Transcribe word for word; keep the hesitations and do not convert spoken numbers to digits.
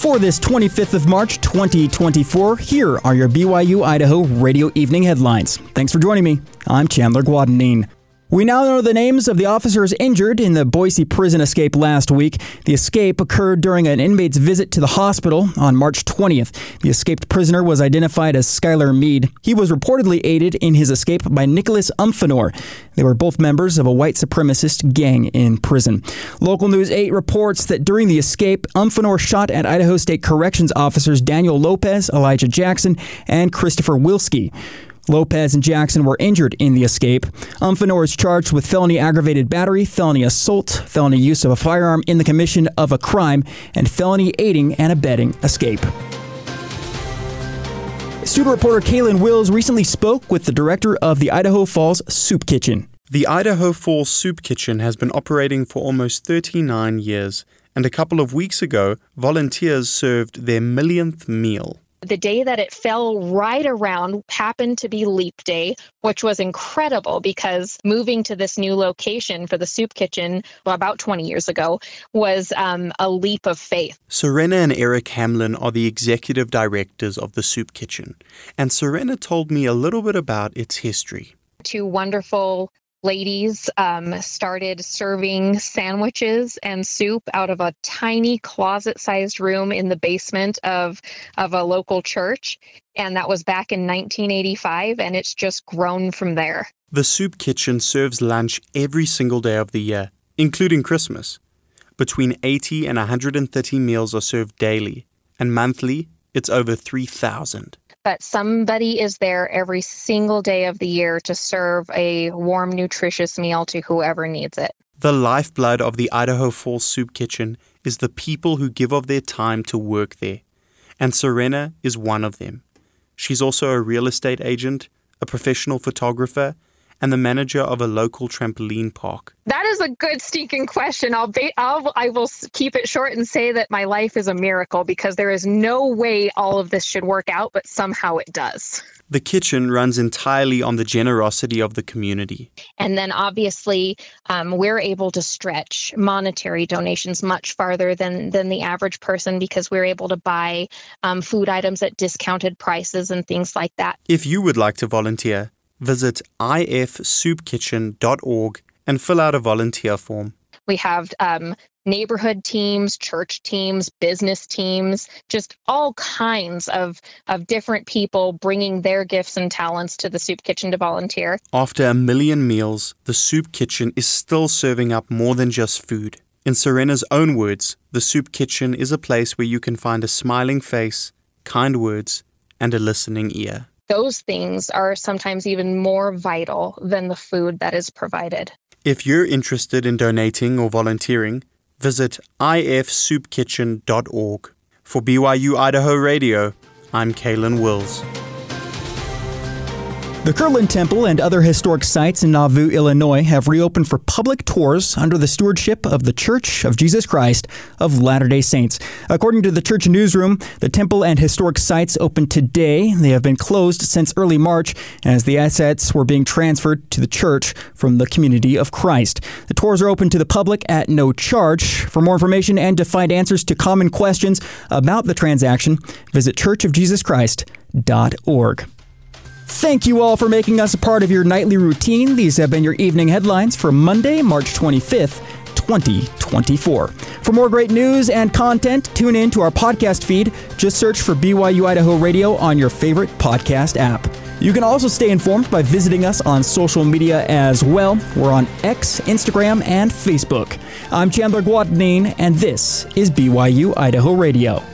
For this twenty-fifth of March, twenty twenty-four, here are your B Y U Idaho Radio Evening headlines. Thanks for joining me. I'm Chandler Guadagnine. We now know the names of the officers injured in the Boise prison escape last week. The escape occurred during an inmate's visit to the hospital on March twentieth. The escaped prisoner was identified as Skylar Mead. He was reportedly aided in his escape by Nicholas Umphenor. They were both members of a white supremacist gang in prison. Local News eight reports that during the escape, Umphenor shot at Idaho State Corrections officers Daniel Lopez, Elijah Jackson, and Christopher Wilski. Lopez and Jackson were injured in the escape. Umphenor is charged with felony aggravated battery, felony assault, felony use of a firearm in the commission of a crime, and felony aiding and abetting escape. Student reporter Kaylin Wills recently spoke with the director of the Idaho Falls Soup Kitchen. The Idaho Falls Soup Kitchen has been operating for almost thirty-nine years, and a couple of weeks ago, volunteers served their millionth meal. The day that it fell right around happened to be Leap Day, which was incredible because moving to this new location for the soup kitchen well, about twenty years ago was um, a leap of faith. Serena and Eric Hamlin are the executive directors of the soup kitchen, and Serena told me a little bit about its history. Two wonderful ladies um, started serving sandwiches and soup out of a tiny closet-sized room in the basement of, of a local church. And that was back in nineteen eighty-five, and it's just grown from there. The soup kitchen serves lunch every single day of the year, including Christmas. Between eighty and one hundred thirty meals are served daily, and monthly, it's over three thousand. But somebody is there every single day of the year to serve a warm, nutritious meal to whoever needs it. The lifeblood of the Idaho Falls Soup Kitchen is the people who give of their time to work there. And Serena is one of them. She's also a real estate agent, a professional photographer, and the manager of a local trampoline park. That is a good stinking question. I'll, ba- I'll I will keep it short and say that my life is a miracle because there is no way all of this should work out, but somehow it does. The kitchen runs entirely on the generosity of the community. And then obviously um, we're able to stretch monetary donations much farther than, than the average person because we're able to buy um, food items at discounted prices and things like that. If you would like to volunteer, visit i f soup kitchen dot org and fill out a volunteer form. We have um, neighborhood teams, church teams, business teams, just all kinds of, of different people bringing their gifts and talents to the soup kitchen to volunteer. After a million meals, the soup kitchen is still serving up more than just food. In Serena's own words, the soup kitchen is a place where you can find a smiling face, kind words, and a listening ear. Those things are sometimes even more vital than the food that is provided. If you're interested in donating or volunteering, visit i f soup kitchen dot org. For B Y U Idaho Radio, I'm Kaylin Wills. The Kirtland Temple and other historic sites in Nauvoo, Illinois have reopened for public tours under the stewardship of the Church of Jesus Christ of Latter-day Saints. According to the church newsroom, the temple and historic sites opened today. They have been closed since early March as the assets were being transferred to the church from the Community of Christ. The tours are open to the public at no charge. For more information and to find answers to common questions about the transaction, visit church of jesus christ dot org. Thank you all for making us a part of your nightly routine. These have been your evening headlines for Monday, March twenty-fifth, twenty twenty-four. For more great news and content, tune in to our podcast feed. Just search for B Y U Idaho Radio on your favorite podcast app. You can also stay informed by visiting us on social media as well. We're on X, Instagram, and Facebook. I'm Chandler Guadagnine, and this is B Y U Idaho Radio.